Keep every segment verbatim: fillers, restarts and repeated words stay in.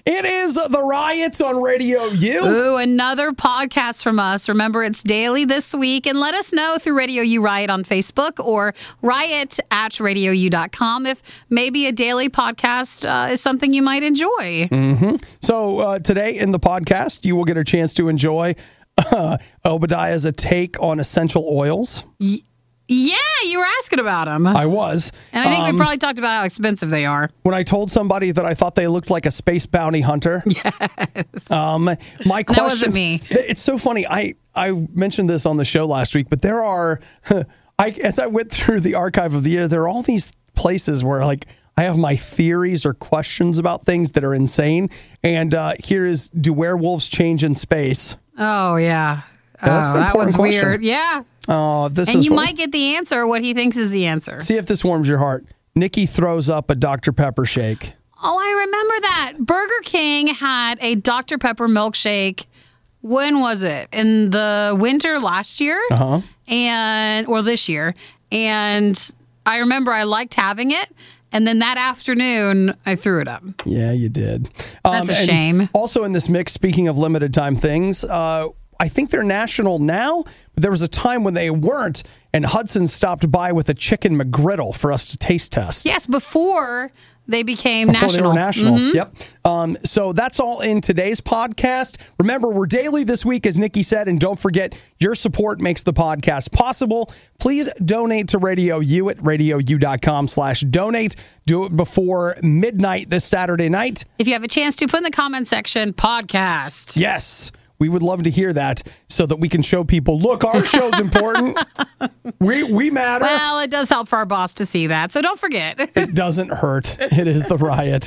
It is The Riot on Radio U. Ooh, another podcast from us. Remember, it's daily this week. And let us know through Radio U Riot on Facebook or riot at radio u dot com if maybe a daily podcast uh, is something you might enjoy. Mm-hmm. So uh, today in the podcast, you will get a chance to enjoy uh, Obadiah's take on essential oils. Y- Yeah, you were asking about them. I was. And I think um, we probably talked about how expensive they are. When I told somebody that I thought they looked like a space bounty hunter. Yes. Um, my question. That wasn't me. It's so funny. I, I mentioned this on the show last week, but there are, I as I went through the archive of the year, there are all these places where like I have my theories or questions about things that are insane. And uh, here is, do werewolves change in space? Oh, yeah. Yeah, that's oh, an that important was question. weird. Yeah. Oh, this and is you fun. might get the answer, what he thinks is the answer. See if this warms your heart. Nikki throws up a Doctor Pepper shake. Oh, I remember that. Burger King had a Doctor Pepper milkshake. When was it? In the winter last year? Uh-huh. And, or this year. And I remember I liked having it. And then that afternoon, I threw it up. Yeah, you did. That's a and shame. Also in this mix, speaking of limited time things, uh, I think they're national now, but there was a time when they weren't, and Hudson stopped by with a chicken McGriddle for us to taste test. Yes, before they became Before national. they were national. Mhm. Yep. Um, so that's all in today's podcast. Remember, we're daily this week, as Nikki said, and don't forget, your support makes the podcast possible. Please donate to Radio U at radio u dot com slash donate. Do it before midnight this Saturday night. If you have a chance to, put in the comment section, podcast. Yes. We would love to hear that so that we can show people, look, our show's important. We we matter. Well, it does help for our boss to see that, so don't forget. It doesn't hurt. It is The Riot.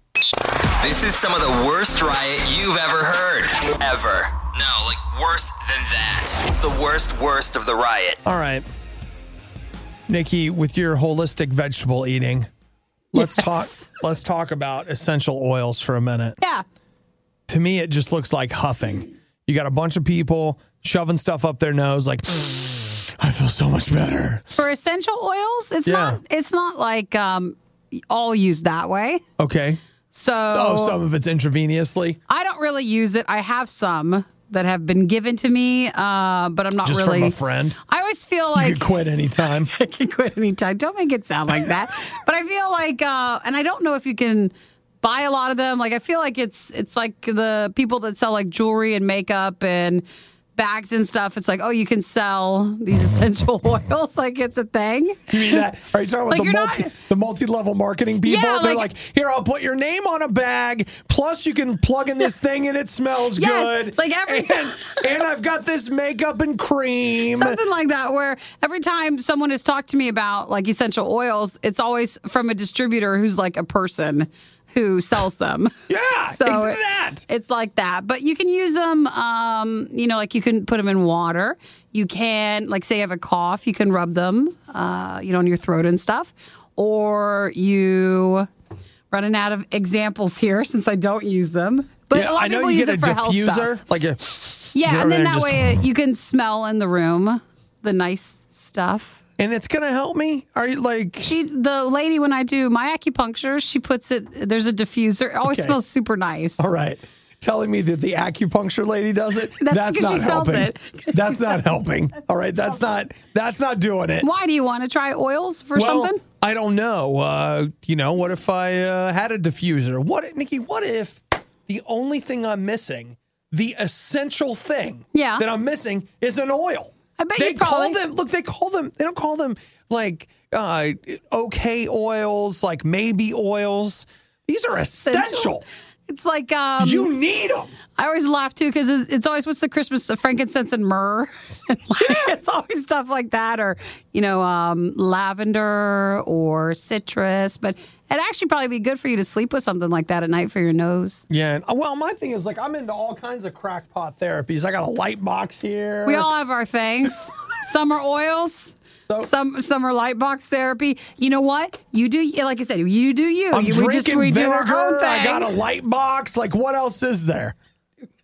This is some of the worst riot you've ever heard. Ever. No, like worse than that. It's the worst, worst of the riot. All right. Nikki, with your holistic vegetable eating, let's Yes. talk let's talk about essential oils for a minute. Yeah. To me, it just looks like huffing. You got a bunch of people shoving stuff up their nose like, I feel so much better. For essential oils, it's Yeah. not it's not like um all used that way. Okay. So Oh, some of it's intravenously. I don't really use it. I have some that have been given to me, uh, but I'm not Just really from a friend. I always feel You like could quit anytime. I can quit anytime. Don't make it sound like that. But I feel like uh and I don't know if you can buy a lot of them. Like I feel like it's it's like the people that sell like jewelry and makeup and bags and stuff. It's like, oh, you can sell these essential oils. Like it's a thing. You mean that? Are you talking about Like, the you're multi not- the multi-level marketing people? Yeah, They're like- like, here, I'll put your name on a bag. Plus, you can plug in this thing and it smells Yes, good. like every and, time- and I've got this makeup and cream. Something like that, where every time someone has talked to me about like essential oils, it's always from a distributor who's like a person who sells them. Yeah, So exactly it- that. It's like that. But you can use them, um, you know, like you can put them in water. You can, like, say you have a cough, you can rub them, uh, you know, in your throat and stuff. Or you, running out of examples here since I don't use them. But Yeah, a lot I of know people you use get a it for health diffuser, stuff. like a Yeah, Get over and there then and that just- way you can smell in the room the nice stuff. and it's gonna help me. Are you like? She, the lady, when I do my acupuncture, she puts it. There's a diffuser. It always Okay. smells super nice. All right. Telling me that the acupuncture lady does it. That's because not she sells helping. it. That's not helping. All right. That's not. That's not doing it. Why do you want to try oils for well, something? I don't know. Uh, you know, what if I uh, had a diffuser? What, Nikki? What if the only thing I'm missing, the essential thing Yeah. that I'm missing, is an oil? I bet they you probably- call them. Look, they call them. They don't call them like uh, okay oils, like maybe oils. These are essential. It's like um, You need them. I always laugh too because it's always what's the Christmas of frankincense and myrrh. And like, it's always stuff like that, or you know, um, lavender or citrus. But it'd actually probably be good for you to sleep with something like that at night for your nose. Yeah. and- Well, my thing is like I'm into all kinds of crackpot therapies. I got a light box here. We all have our things. Some are oils. So- some some are light box therapy. You know what? You do like I said. You do you. I'm you drinking we just we do vinegar. our own thing. I got a light box. Like what else is there?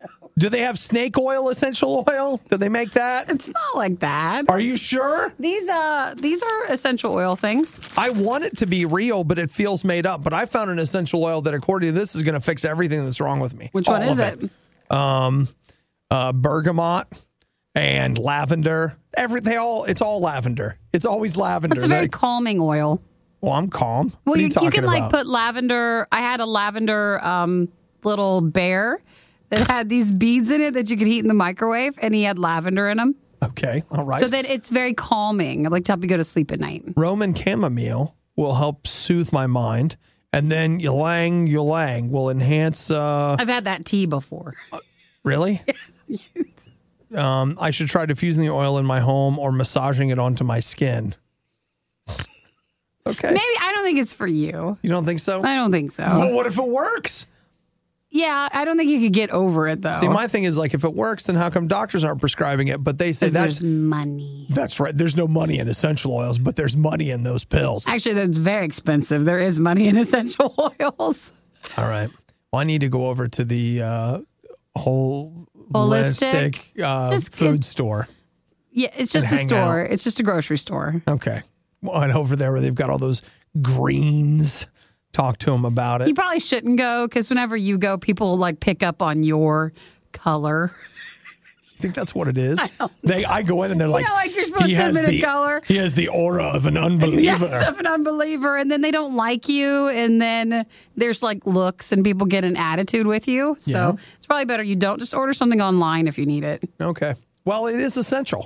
Do they have snake oil essential oil? Do they make that? It's not like that. Are you sure? These uh these are essential oil things. I want it to be real, but it feels made up. But I found an essential oil that, according to this, is going to fix everything that's wrong with me. Which All one is of it? Um, uh, bergamot and lavender. Every they all it's all lavender. It's always lavender. It's a very They- calming oil. well, I'm calm. Well, what are you, you, talking you can about? like put lavender. I had a lavender um, little bear that had these beads in it that you could heat in the microwave, and he had lavender in them. Okay, all right. So that it's very calming, like to help you go to sleep at night. Roman chamomile will help soothe my mind, and then ylang ylang will enhance. Uh, I've had that tea before. really? Yes. Um, I should try diffusing the oil in my home or massaging it onto my skin. Okay. Maybe I don't think it's for you. You don't think so? I don't think so. Well, what if it works? Yeah, I don't think you could get over it though. See, my thing is like, if it works, then how come doctors aren't prescribing it? But they say that's there's money. that's right. There's no money in essential oils, but there's money in those pills. Actually, that's very expensive. There is money in essential oils. All right. Well, I need to go over to the uh, whole Holistic? holistic uh, Just food get- store. Yeah, it's just And a hang store. It's just a grocery store. Okay. Well, and over there where they've got all those greens. Talk to them about it. You probably shouldn't go because whenever you go, people like pick up on your color. You think that's what it is? I they, I go in and they're like, know, like you're supposed he to has admit a the color. He has the aura of an unbeliever. Yes, of an unbeliever, and then they don't like you, and then there's like looks, and people get an attitude with you. So Yeah. it's probably better you don't just order something online if you need it. Okay. Well, it is essential.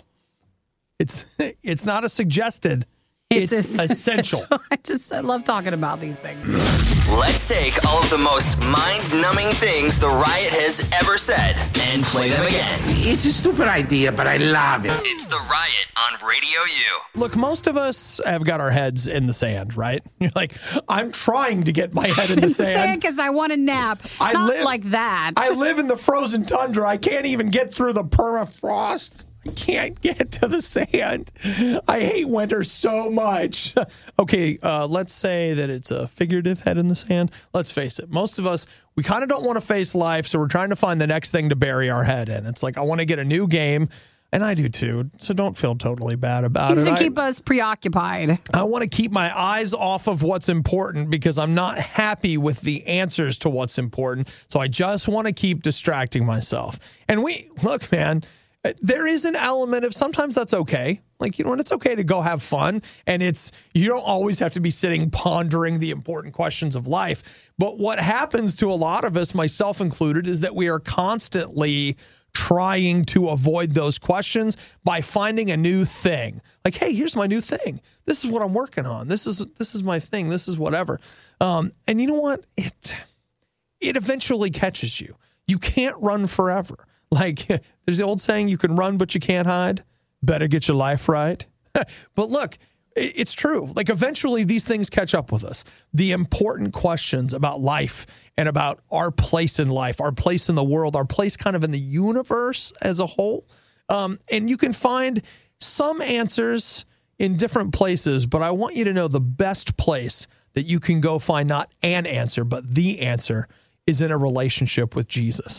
It's it's not a suggested. It's, essential. I just I love talking about these things. Let's take all of the most mind-numbing things the Riot has ever said and play them again. It's a stupid idea, but I love it. It's the Riot on Radio U. Look, most of us have got our heads in the sand, right? You're like, I'm trying to get my head in the sand. Because I want a nap. I Not live like that. I live in the frozen tundra. I can't even get through the permafrost. I can't get to the sand. I hate winter so much. Okay, uh, let's say that it's a figurative head in the sand. Let's face it. Most of us, we kind of don't want to face life, so we're trying to find the next thing to bury our head in. It's like, I want to get a new game, and I do too, so don't feel totally bad about Needs it. to I- keep us preoccupied. I want to keep my eyes off of what's important because I'm not happy with the answers to what's important. So I just want to keep distracting myself. And we, look, man, there is an element of sometimes that's okay. Like, you know, and it's okay to go have fun. And it's, you don't always have to be sitting pondering the important questions of life. But what happens to a lot of us, myself included, is that we are constantly trying to avoid those questions by finding a new thing. Like, hey, here's my new thing. This is what I'm working on. This is this is my thing. This is whatever. Um, and you know what? It it eventually catches you. You can't run forever. Like, there's the old saying, you can run, but you can't hide. Better get your life right. But look, it's true. Like, eventually these things catch up with us. The important questions about life and about our place in life, our place in the world, our place kind of in the universe as a whole. Um, and you can find some answers in different places, but I want you to know the best place that you can go find not an answer, but the answer is in a relationship with Jesus.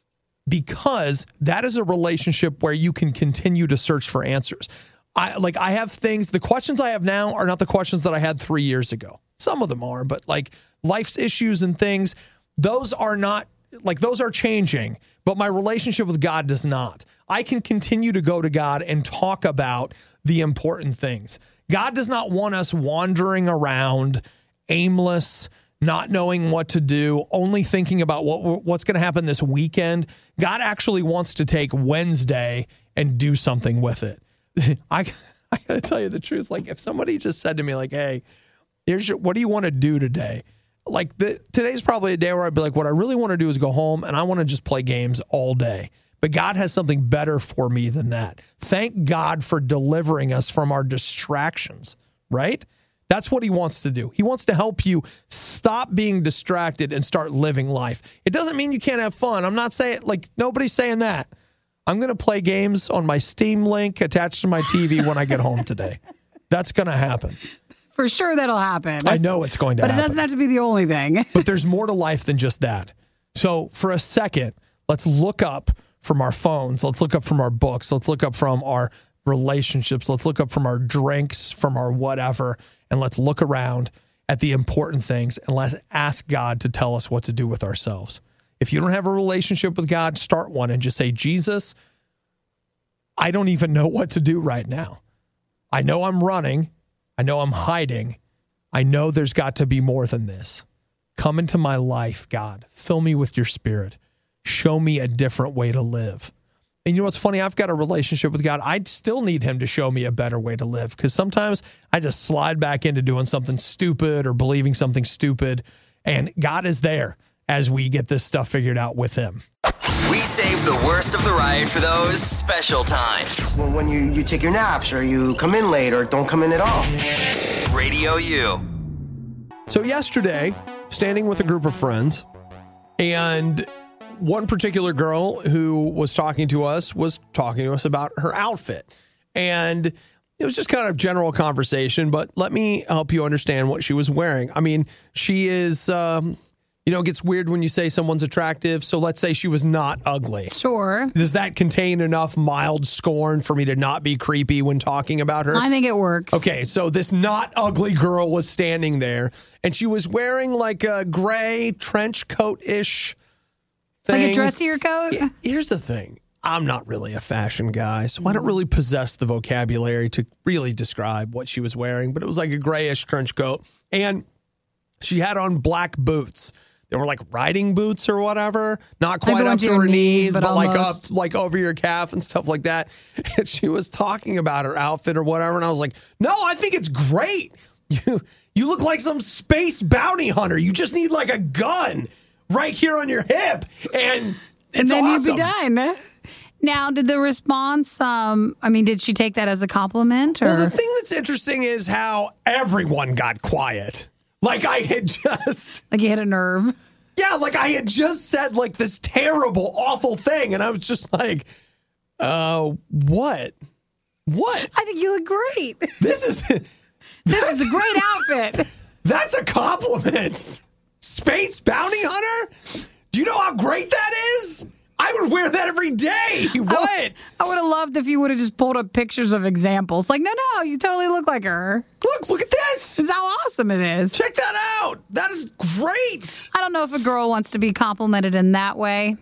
Because that is a relationship where you can continue to search for answers. I like I have things, the questions I have now are not the questions that I had three years ago. Some of them are, but like life's issues and things, those are not, like those are changing, but my relationship with God does not. I can continue to go to God and talk about the important things. God does not want us wandering around aimless, not knowing what to do, only thinking about what what's going to happen this weekend. God actually wants to take Wednesday and do something with it. I I got to tell you the truth. Like, if somebody just said to me, like, hey, here's your, what do you want to do today? Like, the, today's probably a day where I'd be like, what I really want to do is go home and I want to just play games all day. But God has something better for me than that. Thank God for delivering us from our distractions, right? That's what he wants to do. He wants to help you stop being distracted and start living life. It doesn't mean you can't have fun. I'm not saying, like, nobody's saying that. I'm going to play games on my Steam Link attached to my T V when I get home today. That's going to happen. For sure that'll happen. I know it's going to but happen. But it doesn't have to be the only thing. But there's more to life than just that. So for a second, Let's look up from our phones. Let's look up from our books. Let's look up from our relationships. Let's look up from our drinks, from our whatever, and let's look around at the important things and let's ask God to tell us what to do with ourselves. If you don't have a relationship with God, start one and just say, Jesus, I don't even know what to do right now. I know I'm running. I know I'm hiding. I know there's got to be more than this. Come into my life, God. Fill me with your spirit. Show me a different way to live. And you know what's funny? I've got a relationship with God. I still need him to show me a better way to live because sometimes I just slide back into doing something stupid or believing something stupid. And God is there as we get this stuff figured out with him. We save the worst of the riot for those special times. Well, when you, you take your naps or you come in late or don't come in at all. Radio U. So yesterday, standing with a group of friends, and one particular girl who was talking to us was talking to us about her outfit. And it was just kind of general conversation, but let me help you understand what she was wearing. I mean, she is, um, you know, it gets weird when you say someone's attractive. So let's say she was not ugly. Sure. Does that contain enough mild scorn for me to not be creepy when talking about her? I think it works. Okay, so this not ugly girl was standing there, and she was wearing like a gray trench coat-ish thing. Like a dressier coat? Here's the thing. I'm not really a fashion guy, so I don't really possess the vocabulary to really describe what she was wearing, but it was like a grayish trench coat, and she had on black boots. They were like riding boots or whatever, not quite up to, to her knees, knees but, but like up, like over your calf and stuff like that. And she was talking about her outfit or whatever, and I was like, "No, I think it's great. You you look like some space bounty hunter. You just need like a gun right here on your hip, and it's and then awesome." You'd be done. Now, did the response? Um, I mean, did she take that as a compliment? Or? Well, the thing that's interesting is how everyone got quiet. Like I had just... Like you hit a nerve. Yeah, like I had just said like this terrible, awful thing. And I was just like, uh, what? What? I think you look great. This is... This is a great outfit. That's a compliment. Space bounty hunter? Do you know how great that is? I would wear that every day. What? I, I would have loved if you would have just pulled up pictures of examples. Like, no, no, you totally look like her. Look, look at this. This is how awesome it is. Check that out. That is great. I don't know if a girl wants to be complimented in that way.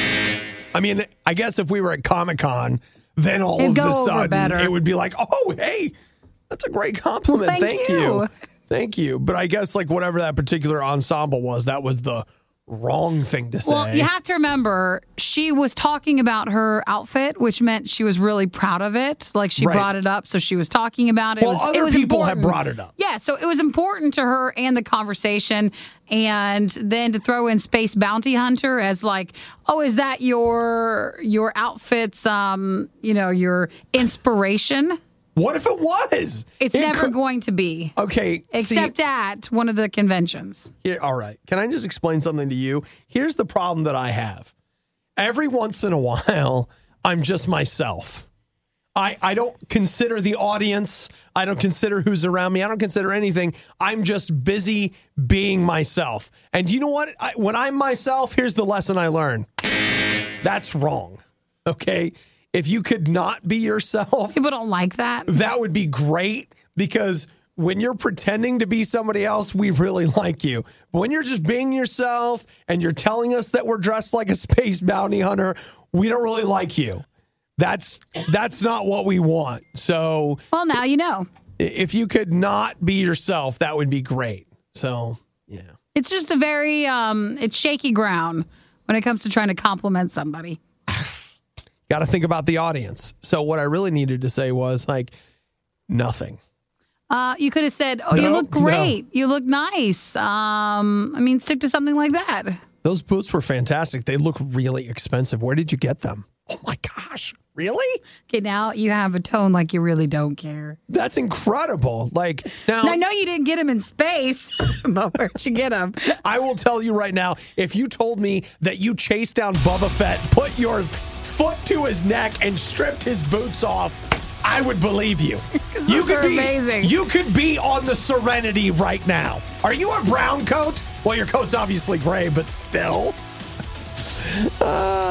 I mean, I guess if we were at Comic-Con, then all It'd of a go over sudden better. It would be like, oh, hey, that's a great compliment. Well, thank thank you. you. Thank you. But I guess like whatever that particular ensemble was, that was the wrong thing to say. Well, you have to remember, she was talking about her outfit, which meant she was really proud of it. Like she Right. brought it up, so she was talking about it. Well, it was, other it was people important. have brought it up. Yeah, so it was important to her and the conversation. And then to throw in Space Bounty Hunter as like, oh, is that your your outfit's, um, you know, your inspiration? What if it was? It's It never could- going to be. Okay. Except see, at one of the conventions. here, all right. Can I just explain something to you? Here's the problem that I have. Every once in a while, I'm just myself. I, I don't consider the audience. I don't consider who's around me. I don't consider anything. I'm just busy being myself. And you know what? I, when I'm myself, here's the lesson I learned. That's wrong. Okay? If you could not be yourself, People don't like that. that would be great because when you're pretending to be somebody else, we really like you. But when you're just being yourself and you're telling us that we're dressed like a space bounty hunter, we don't really like you. That's that's not what we want. So Well, now you know. if you could not be yourself, that would be great. So, yeah. It's just a very, um, it's shaky ground when it comes to trying to compliment somebody. Got to think about the audience. So what I really needed to say was like nothing. Uh, you could have said, oh, you No, look great. You look nice. Um, I mean, stick to something like that. Those boots were fantastic. They look really expensive. Where did you get them? Oh my gosh. Really? Okay, now you have a tone like you really don't care. That's incredible. Like now, And I know you didn't get him in space, but where'd you get him? I will tell you right now, if you told me that you chased down Boba Fett, put your foot to his neck and stripped his boots off, I would believe you. You Those could are be amazing. You could be on the Serenity right now. Are you a brown coat? Well, your coat's obviously gray, but still. Uh,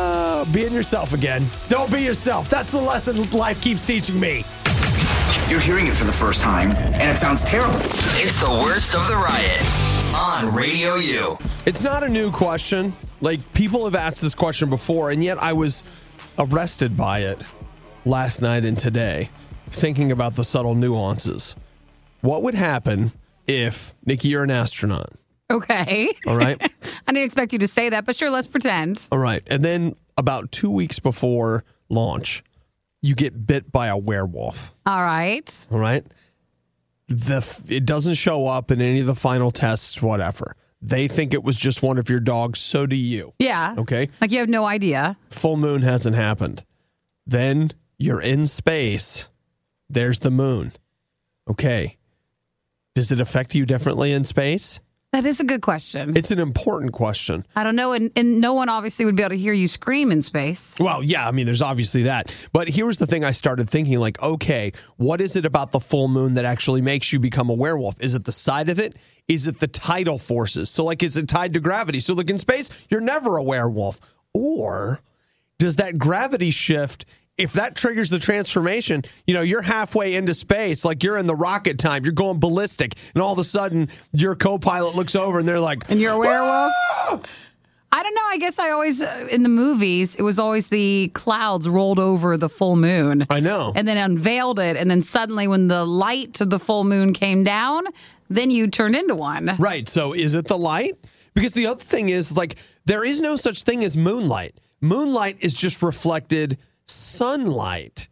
go. Being yourself again. Don't be yourself. That's the lesson life keeps teaching me. You're hearing it for the first time, and it sounds terrible. It's the worst of the riot on Radio U. It's not a new question. Like, people have asked this question before, and yet I was arrested by it last night and today, thinking about the subtle nuances. What would happen if, Nikki, you're an astronaut? Okay. All right. I didn't expect you to say that, but sure, let's pretend. All right. And then about two weeks before launch, you get bit by a werewolf. All right. All right. The it doesn't show up in any of the final tests, whatever. They think it was just one of your dogs. So do you. Yeah. Okay. Like you have no idea. Full moon hasn't happened. Then you're in space. There's the moon. Okay. Does it affect you differently in space? That is a good question. It's an important question. I don't know. And, and no one obviously would be able to hear you scream in space. Well, yeah, I mean, there's obviously that. But here's the thing I started thinking, like, okay, what is it about the full moon that actually makes you become a werewolf? Is it the side of it? Is it the tidal forces? So, like, is it tied to gravity? So, like, in space, you're never a werewolf. Or does that gravity shift, if that triggers the transformation, you know, you're halfway into space, like you're in the rocket time, you're going ballistic, and all of a sudden your co-pilot looks over and they're like, and you're a werewolf? "Ah!" I don't know. I guess I always, uh, in the movies, it was always the clouds rolled over the full moon. I know. And then unveiled it. And then suddenly when the light of the full moon came down, then you turned into one. Right. So is it the light? Because the other thing is, like, there is no such thing as moonlight. Moonlight is just reflected sunlight.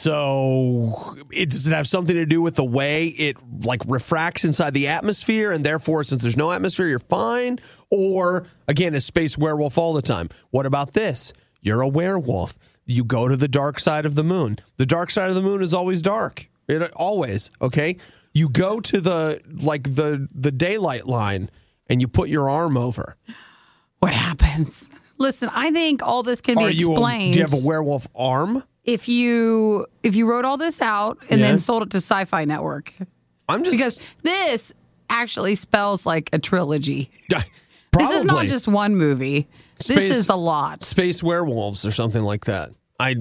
So it does it have something to do with the way it like refracts inside the atmosphere, and therefore, since there's no atmosphere, you're fine? Or again, is space werewolf all the time? What about this? You're a werewolf. You go to the dark side of the moon. The dark side of the moon is always dark. It always, okay? You go to the like the the daylight line and you put your arm over. What happens? Listen, I think all this can be Are you a- explained. do you have a werewolf arm? if you if you wrote all this out and Yeah. then sold it to Sci-Fi Network, I'm just because this actually spells like a trilogy. Probably. This is not just one movie. Space- this is a lot. Space werewolves or something like that. I,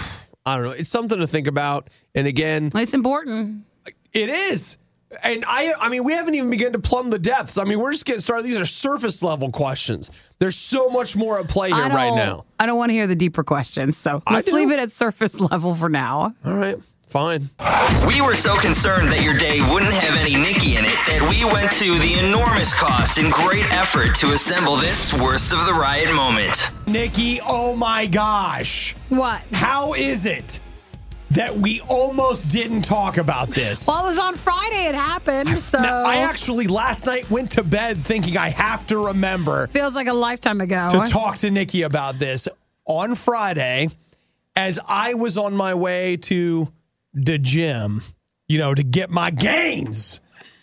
I don't know. It's something to think about. And again, It's important. it is. And I, I mean, we haven't even begun to plumb the depths. I mean, we're just getting started. These are surface level questions. There's so much more at play here I don't, right now. I don't want to hear the deeper questions, so I let's do. leave it at surface level for now. All right, fine. We were so concerned that your day wouldn't have any Nikki in it that we went to the enormous cost and great effort to assemble this worst of the riot moment. Nikki, oh my gosh. What? How is it that we almost didn't talk about this? Well, it was on Friday. It happened. So Now, I actually last night went to bed thinking I have to remember feels like a lifetime ago. to talk to Nikki about this. On Friday, as I was on my way to the gym, you know, to get my gains,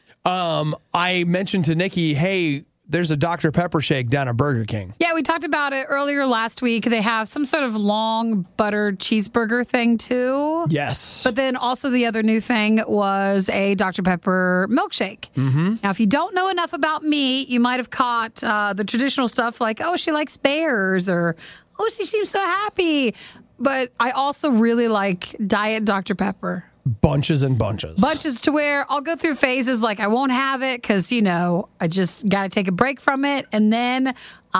um, I mentioned to Nikki, hey, there's a Doctor Pepper shake down at Burger King. Yeah, we talked about it earlier last week. They have some sort of long buttered cheeseburger thing too. Yes. But then also the other new thing was a Doctor Pepper milkshake. Mm-hmm. Now, if you don't know enough about me, you might have caught uh, the traditional stuff like, oh, she likes bears, or oh, she seems so happy. But I also really like Diet Doctor Pepper. Bunches and bunches. Bunches to where I'll go through phases like I won't have it because, you know, I just got to take a break from it. And then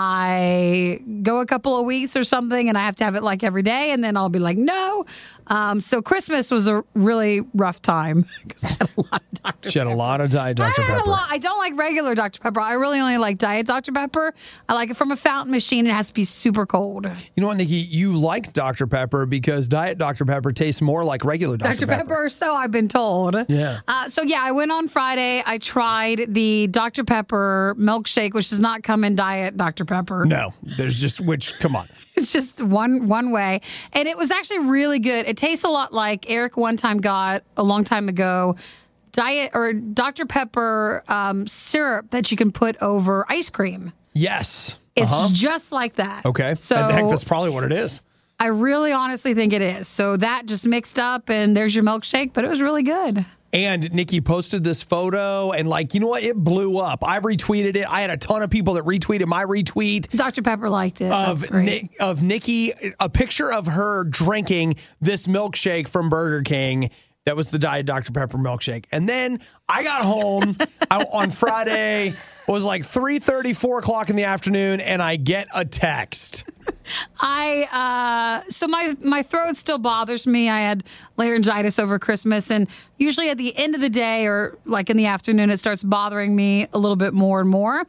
I go a couple of weeks or something and I have to have it like every day. And then I'll be like, no. Um, so Christmas was a really rough time because I had a lot of Doctor She had a lot of Diet Doctor I had a Pepper. lot. I don't like regular Doctor Pepper. I really only like Diet Doctor Pepper. I like it from a fountain machine. It has to be super cold. You know what, Nikki? You like Doctor Pepper because Diet Doctor Pepper tastes more like regular Doctor Doctor Pepper. Pepper, so I've been told. Yeah. Uh, so yeah, I went on Friday. I tried the Doctor Pepper milkshake, which does not come in Diet Doctor Pepper. No, there's just, which, come on. It's just one one way, and it was actually really good. It tastes a lot like Eric one time got a long time ago Diet or Doctor Pepper um, syrup that you can put over ice cream. Yes. It's Uh-huh. just like that. Okay. So I think that's probably what it is. I really honestly think it is. So that just mixed up, and there's your milkshake, but it was really good. And Nikki posted this photo, and like, you know what? It blew up. I retweeted it. I had a ton of people that retweeted my retweet. Doctor Pepper liked it. Of That's great. Ni- of Nikki, a picture of her drinking this milkshake from Burger King. That was the Diet Doctor Pepper milkshake. And then I got home I, on Friday. It was like three thirty, four o'clock in the afternoon, and I get a text. I uh, so my my throat still bothers me. I had laryngitis over Christmas, and usually at the end of the day or like in the afternoon, it starts bothering me a little bit more and more.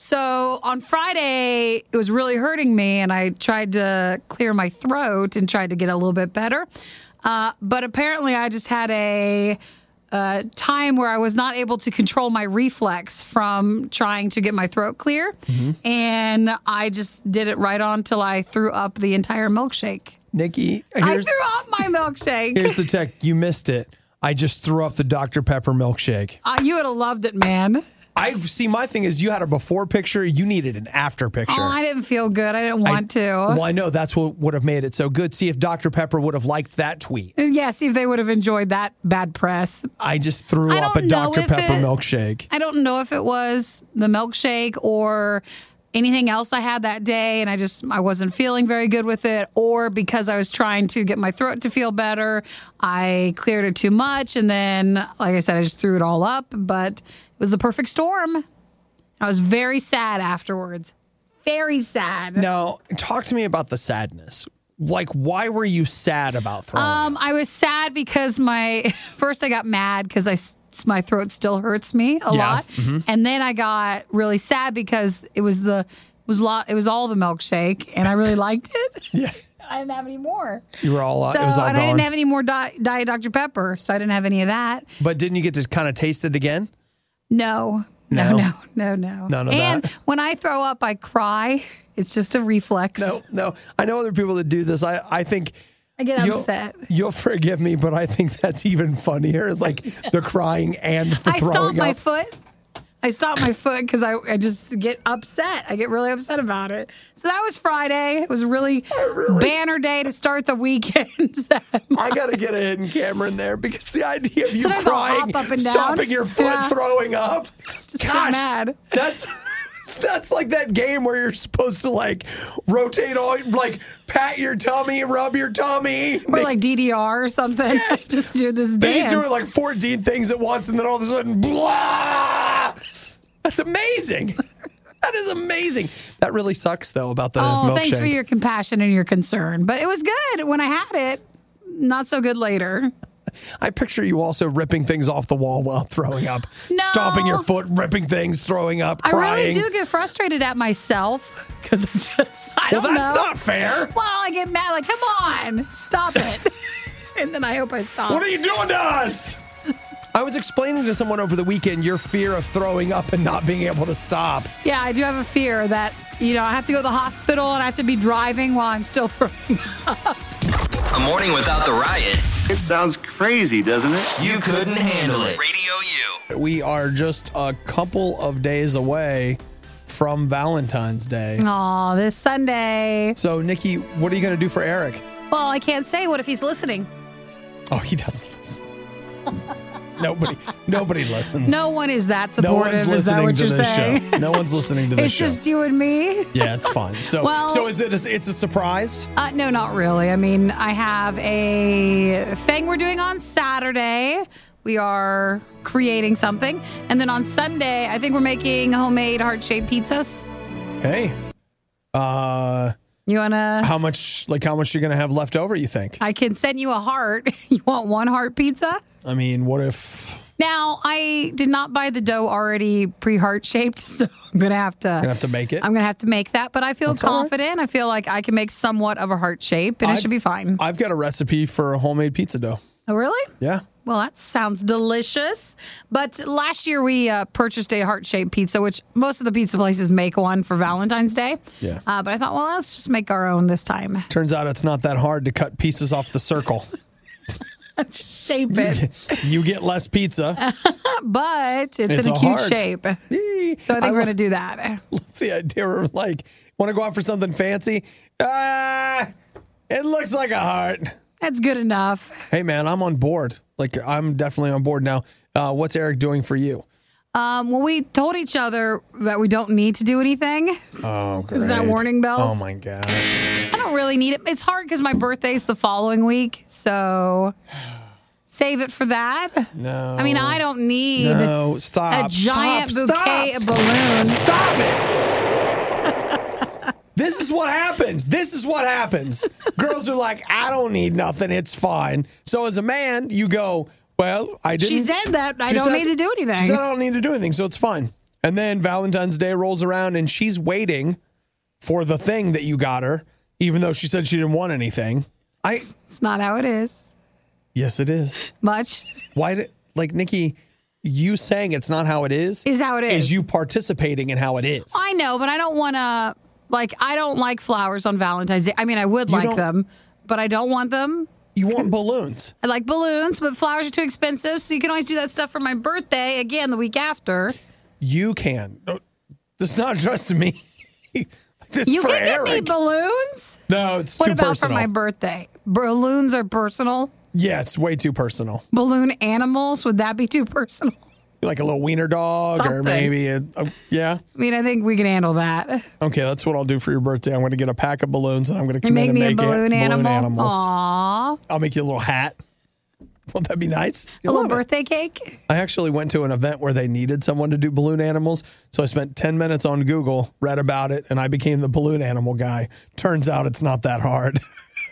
So on Friday, it was really hurting me, and I tried to clear my throat and tried to get a little bit better. Uh, but apparently, I just had a. Uh, time where I was not able to control my reflex from trying to get my throat clear. Mm-hmm. And I just did it right on till I threw up the entire milkshake. Nikki, I threw up my milkshake. Here's the tech. You missed it. I just threw up the Doctor Pepper milkshake. Uh, you would have loved it, man. I see. My thing is, you had a before picture. You needed an after picture. Oh, I didn't feel good. I didn't want I, to. Well, I know that's what would have made it so good. See if Doctor Pepper would have liked that tweet. Yeah, see if they would have enjoyed that bad press. I just threw I up a don't know Doctor if Pepper it- milkshake. I don't know if it was the milkshake or anything else I had that day, and I just I wasn't feeling very good with it, or because I was trying to get my throat to feel better, I cleared it too much, and then, like I said, I just threw it all up. But it was the perfect storm. I was very sad afterwards. Very sad. Now, talk to me about the sadness. Like, why were you sad about throwing Um, up? I was sad because my first I got mad because I my throat still hurts me a Yeah. lot, Mm-hmm. and then I got really sad because it was the it was lot it was all the milkshake, and I really liked it. Yeah. I didn't have any more. You were all, So, it was all and gone. I didn't have any more di- Diet Doctor Pepper, so I didn't have any of that. But didn't you get to kind of taste it again? No. No? No, no, no, no. None of and that? when I throw up, I cry. It's just a reflex. No, no. I know other people that do this. I, I think I get you'll, upset. You'll forgive me, but I think that's even funnier. Like the crying and the I throwing stomp my up. foot. I stomp my foot because I, I just get upset. I get really upset about it. So that was Friday. It was a really, really- banner day to start the weekend. I got to get a hidden camera in there because the idea of you Sometimes I'll crying, hop up and down. stomping your foot, Yeah. throwing up. Just get Gosh, mad. That's that's like that game where you're supposed to like rotate all, like pat your tummy, rub your tummy. Or like D D R or something. Yes. Just do this Then dance. you're doing like fourteen things at once, and then all of a sudden, blah! That's amazing. That is amazing. That really sucks, though, about the oh, milkshake. thanks for your compassion and your concern. But it was good when I had it. Not so good later. I picture you also ripping things off the wall while throwing up, No. stomping your foot, ripping things, throwing up, I crying. really do get frustrated at myself because I just, I well, don't that's know. not fair. Well, I get mad, like, come on, stop it. And then I hope I stop. What are you doing to us? I was explaining to someone over the weekend your fear of throwing up and not being able to stop. Yeah, I do have a fear that, you know, I have to go to the hospital and I have to be driving while I'm still throwing up. A morning without the riot, It sounds crazy, doesn't it? you couldn't handle it. Radio U. We are just a couple of days away from Valentine's Day. Aw, this Sunday. So, Nikki, what are you going to do for Eric? Well, I can't say. What if he's listening? Oh, he doesn't listen. Nobody, nobody listens. No one is that No supportive. one's Is that listening what to you're this saying? show. No one's listening to this It's show. just you and me. Yeah, it's fine. So, Well- so is it? A, it's a surprise. Uh, no, not really. I mean, I have a thing we're doing on Saturday. We are creating something. And then on Sunday, I think we're making homemade heart-shaped pizzas. Hey, uh, You want to... how much? Like, how much you're gonna have left over? You think? I can send you a heart. You want one heart pizza? I mean, what if Now, I did not buy the dough already pre-heart shaped, so I'm going to have to... you're gonna have to make it? I'm going to have to make that, but I feel That's all right. confident. I feel like I can make somewhat of a heart shape, and it I've- should be fine. I've got a recipe for a homemade pizza dough. Oh, really? Yeah. Well, that sounds delicious. But last year we uh, purchased a heart-shaped pizza, which most of the pizza places make one for Valentine's Day. Yeah. Uh, but I thought, well, let's just make our own this time. Turns out it's not that hard to cut pieces off the circle. Shape it. You get less pizza. But it's, It's in a, a cute heart. shape. So I think I we're lo- going to do that. The idea of like, want to go out for something fancy? Ah, it looks like a heart. That's good enough. Hey, man, I'm on board. Like, I'm definitely on board now. Uh, what's Eric doing for you? Um, well, we told each other that we don't need to do anything. Oh, great. Is that warning bells? Oh, my gosh. I don't really need it. It's hard because my birthday's the following week, so save it for that. No. I mean, I don't need No, stop. a giant stop, bouquet stop. of balloons. Stop it. This is what happens. This is what happens. Girls are like, I don't need nothing. It's fine. So as a man, you go, well, I didn't. She said that I She don't said- need to do She anything. said, I don't need to do anything, so it's fine. And then Valentine's Day rolls around, and she's waiting for the thing that you got her, even though she said she didn't want anything. I It's not how it is. Yes, it is. Much Why did, like, Nikki, you saying it's not how it is is how it is. is you participating in how it is. I know, but I don't want to, like, I don't like flowers on Valentine's Day. I mean, I would You like don't- them, but I don't want them. You want balloons. I like balloons, but flowers are too expensive, so you can always do that stuff for my birthday, again, the week after. You can. No, this is not addressed to me. This is You for can Eric. get me balloons? No, it's What too about personal. for my birthday? Balloons are personal? Yeah, it's way too personal. Balloon animals, would that be too personal? Like a little wiener dog or Something. maybe a, a yeah. I mean, I think we can handle that. Okay, that's what I'll do for your birthday. I'm going to get a pack of balloons and I'm going to You come make in and me a make balloon it, animal? balloon animals. Aww. I'll make you a little hat. Won't that be nice? A You'll little love it. birthday cake? I actually went to an event where they needed someone to do balloon animals. So I spent ten minutes on Google, read about it, and I became the balloon animal guy. Turns out it's not that hard.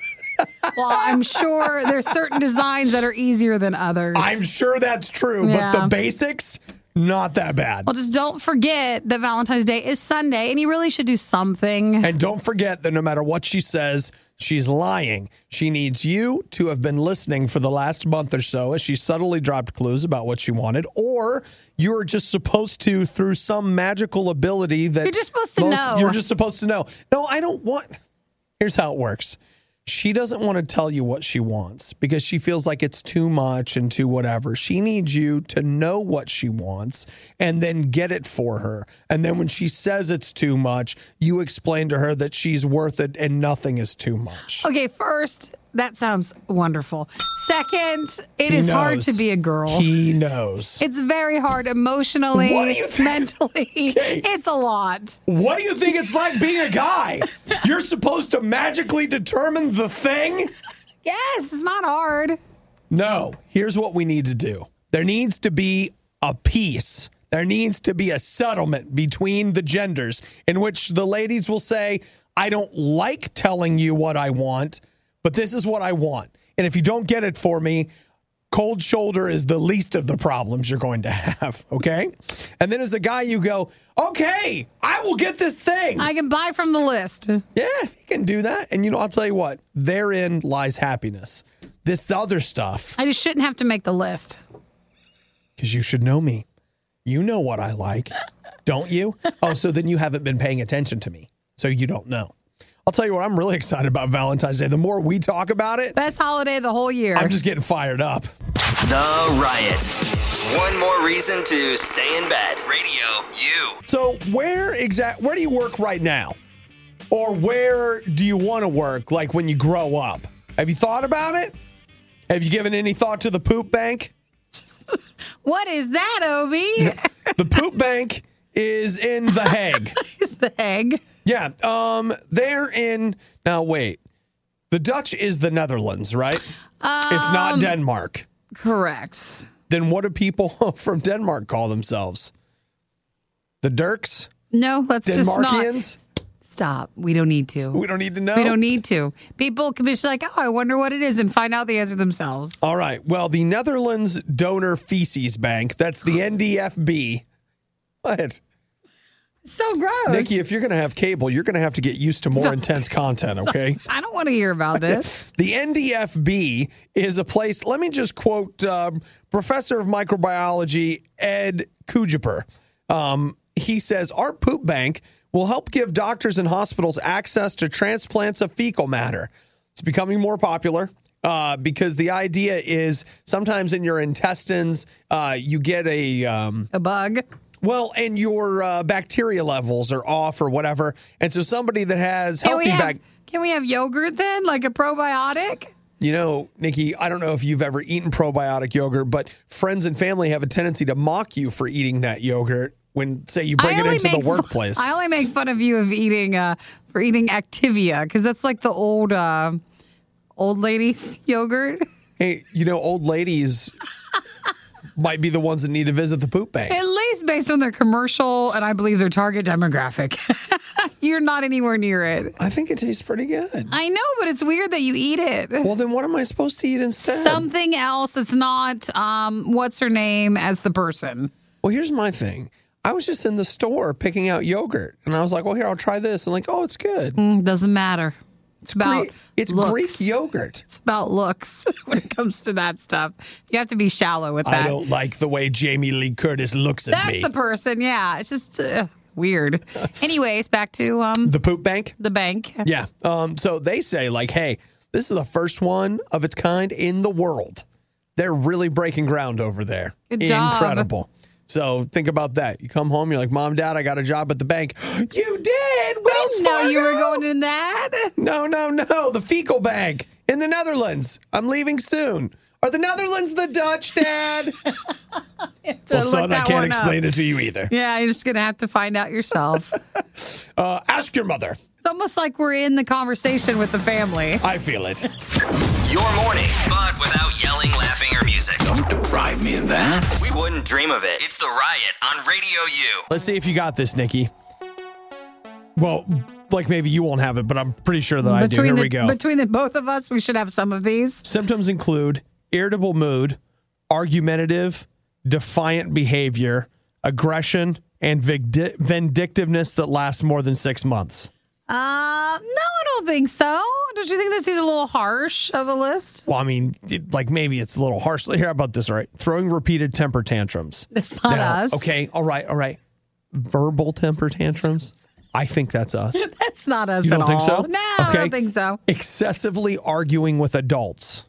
Well, I'm sure there's certain designs that are easier than others. I'm sure that's true, Yeah. but the basics, not that bad. Well, just don't forget that Valentine's Day is Sunday, and you really should do something. And don't forget that no matter what she says, she's lying. She needs you to have been listening for the last month or so as she subtly dropped clues about what she wanted, or you're just supposed to, through some magical ability that You're just supposed to know. You're just supposed to know. No, I don't want. Here's how it works. She doesn't want to tell you what she wants because she feels like it's too much and too whatever. She needs you to know what she wants and then get it for her. And then when she says it's too much, you explain to her that she's worth it and nothing is too much. Okay, first, that sounds wonderful. Second, it He is hard knows. to be a girl. He knows. It's very hard emotionally, What do you think? mentally. Okay. It's a lot. What do you think it's like being a guy? You're supposed to magically determine the thing? Yes, it's not hard. No, here's what we need to do. There needs to be a peace. There needs to be a settlement between the genders in which the ladies will say, I don't like telling you what I want, but this is what I want. And if you don't get it for me, cold shoulder is the least of the problems you're going to have, okay? And then as a guy, you go, okay, I will get this thing. I can buy from the list. Yeah, you can do that. And, you know, I'll tell you what, therein lies happiness. This other stuff, I just shouldn't have to make the list. because you should know me. You know what I like, don't you? Oh, so then you haven't been paying attention to me, so you don't know. I'll tell you what, I'm really excited about Valentine's Day. The more we talk about it, Best holiday of the whole year. I'm just getting fired up. The Riot. One more reason to stay in bed. Radio U. So where exact where do you work right now? Or where do you want to work, like when you grow up? Have you thought about it? Have you given any thought to the poop bank? What is that, Obi? The poop bank is in The Hague. It's the egg. Yeah, um, they're in. Now wait, the Dutch is the Netherlands, right? It's not Denmark. Correct. Then what do people from Denmark call themselves? The Dirks? No, let's just not. Denmarkians? Stop. We don't need to. We don't need to know. We don't need to. People can be just like, oh, I wonder what it is, and find out the answer themselves. All right. Well, the Netherlands Donor Feces Bank, that's the N D F B. What? So gross. Nikki, if you're going to have cable, you're going to have to get used to more Stop. intense content, okay? I don't want to hear about this. The N D F B is a place, let me just quote um, Professor of Microbiology Ed Kujiper. Um, he says, our poop bank will help give doctors and hospitals access to transplants of fecal matter. It's becoming more popular uh, because the idea is sometimes in your intestines, uh, you get a... Um, A bug. Well, and your uh, bacteria levels are off or whatever. And so somebody that has Can healthy we have, bac- can we have yogurt then, like a probiotic? You know, Nikki, I don't know if you've ever eaten probiotic yogurt, but friends and family have a tendency to mock you for eating that yogurt when, say, you bring I it only into the make workplace. Fun, I only make fun of you of eating uh, for eating Activia because that's like the old uh, old ladies yogurt. Hey, you know, old ladies might be the ones that need to visit the poop bank. At least based on their commercial and I believe their target demographic. You're not anywhere near it. I think it tastes pretty good. I know, but it's weird that you eat it. Well, then what am I supposed to eat instead? Something else that's not, um, what's her name as the person. Well, here's my thing. I was just in the store picking out yogurt, and I was like, well, here, I'll try this. And like, oh, it's good. Mm, doesn't matter. It's about Greek, it's looks. Greek yogurt. It's about looks when it comes to that stuff. You have to be shallow with that. I don't like the way Jamie Lee Curtis looks at That's me. the person, yeah. It's just uh, weird. Anyways, back to um The poop bank? the bank. Yeah. Um, so they say, like, hey, this is the first one of its kind in the world. They're really breaking ground over there. Good job. Incredible. So think about that. You come home, you're like, Mom, Dad, I got a job at the bank. You did? Wells Didn't know you were Fargo? going in that. No, no, no. The fecal bank in the Netherlands. I'm leaving soon. Are the Netherlands the Dutch, Dad? To Well, look son, I that can't one explain up. it to you either. Yeah, you're just gonna have to find out yourself. Uh, ask your mother. It's almost like we're in the conversation with the family. I feel it. Your morning, but without yelling, laughing, or music. Don't deprive me of that. We wouldn't dream of it. It's The Riot on Radio U. Let's see if you got this, Nikki. Well, like maybe you won't have it, but I'm pretty sure that I do. Here the, we go. Between the both of us, we should have some of these. Symptoms include irritable mood, argumentative, defiant behavior, aggression, and vigdi- vindictiveness that lasts more than six months. Uh, no, I don't think so. Don't you think this is a little harsh of a list? Well, I mean, it, like maybe it's a little harsh. Here, how about this, all right? Throwing repeated temper tantrums. It's not Now, us. Okay, all right, all right. Verbal temper tantrums. I think that's us. That's not us You at don't think all. so? No, I Okay. don't think so. Excessively arguing with adults.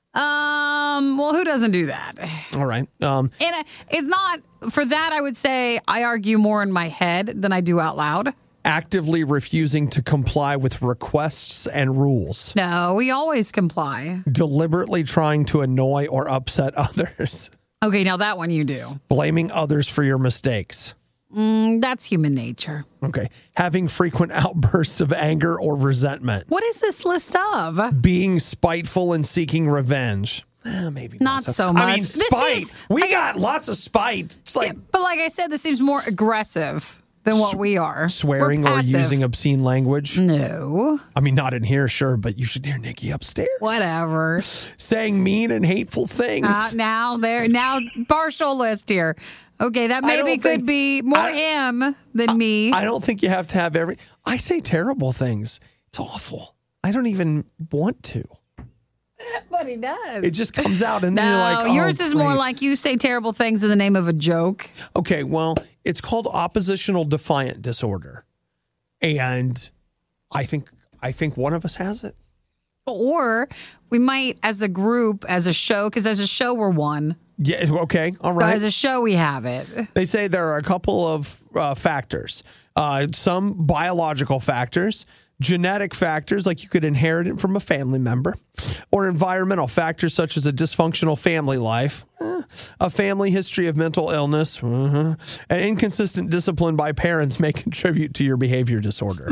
Um, well, who doesn't do that? All right. Um, And uh, it's not, for that, I would say I argue more in my head than I do out loud. actively refusing to comply with requests and rules. No, we always comply. Deliberately trying to annoy or upset others. Okay, now that one you do. Blaming others for your mistakes. Mm, that's human nature. Okay. Having frequent outbursts of anger or resentment. What is this list of? Being spiteful and seeking revenge. Eh, maybe Not so much. I mean, This spite. seems- we I got lots of spite. It's like But like I said, this seems more aggressive than what we are. swearing We're or passive. using obscene language. No. I mean, not in here, sure, but you should hear Nikki upstairs. Whatever. Saying mean and hateful things. Uh, now there now partial list here. Okay, that I maybe don't could think- be more I- him than me. I don't think you have to have every. I say terrible things. It's awful. I don't even want to. But he does. It just comes out, and then no, you're like, oh, yours is more great. like you say terrible things in the name of a joke. Okay, well, it's called oppositional defiant disorder, and I think I think one of us has it. Or we might, as a group, as a show, because as a show we're one. Yeah. Okay. All So right. as a show we have it. They say there are a couple of uh, factors, uh, some biological factors, genetic factors, like you could inherit it from a family member, or environmental factors such as a dysfunctional family life, eh, a family history of mental illness, uh-huh, and inconsistent discipline by parents may contribute to your behavior disorder.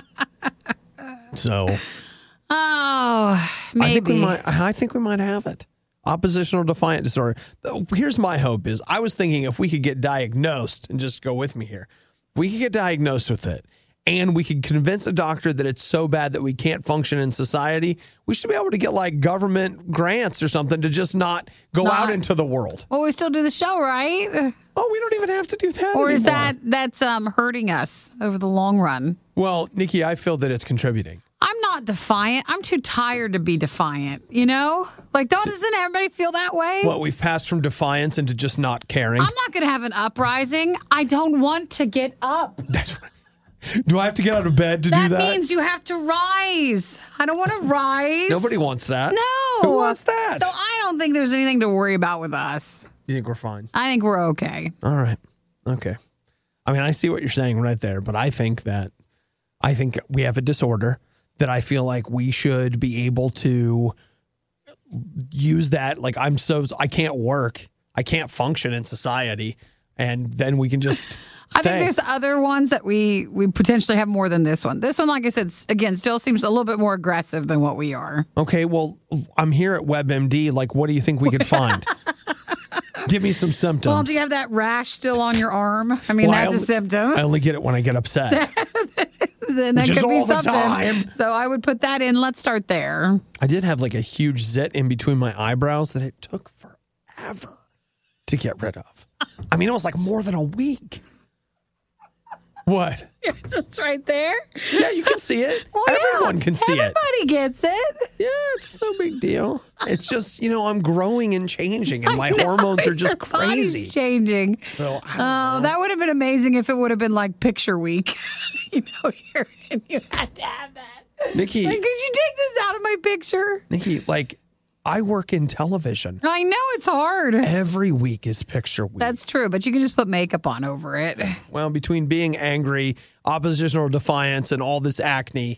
So Oh, maybe. I think we might. I think we might have it. Oppositional defiant disorder. Here's my hope: is I was thinking if we could get diagnosed, and just go with me here, we could get diagnosed with it, and we could convince a doctor that it's so bad that we can't function in society. We should be able to get like government grants or something to just not go Not- out into the world. Well, we still do the show, right? Oh, we don't even have to do that. Or is anymore. that that's um, hurting us over the long run? Well, Nikki, I feel that it's contributing. I'm not defiant. I'm too tired to be defiant. You know, like don't doesn't everybody feel that way? Well, we've passed from defiance into just not caring. I'm not going to have an uprising. I don't want to get up. That's right. Do I have to get out of bed to That do that? means you have to rise. I don't want to rise. Nobody wants that. No. Who wants that? So I don't think there's anything to worry about with us. You think we're fine? I think we're okay. All right. Okay. I mean, I see what you're saying right there, but I think that I think we have a disorder that I feel like we should be able to use that like I'm so I can't work, I can't function in society, and then we can just I stay. think there's other ones that we we potentially have more than this one. This one, like I said, s- again, still seems a little bit more aggressive than what we are. Okay, well, I'm here at WebMD. Like, what do you think we could find? Give me some symptoms. Well, do you have that rash still on your arm? I mean, Well, I that's only- a symptom. I only get it when I get upset. Then that which is could be all the something. time. So I would put that in. Let's start there. I did have like a huge zit in between my eyebrows that it took forever to get rid of. I mean, it was like more than a week. What? It's right there. Yeah, you can see it. Well, yeah, Everyone can see it. Everybody gets it. Yeah, it's no big deal. It's just, you know, I'm growing and changing, and my I know, hormones are just your body's crazy. changing. So, I don't Oh, know. that would have been amazing if it would have been like picture week. you know, here, and you had to have that. Nikki, Like, could you take this out of my picture? Nikki, like, I work in television. I know it's hard. Every week is picture week. That's true, but you can just put makeup on over it. Well, between being angry, oppositional defiance, and all this acne,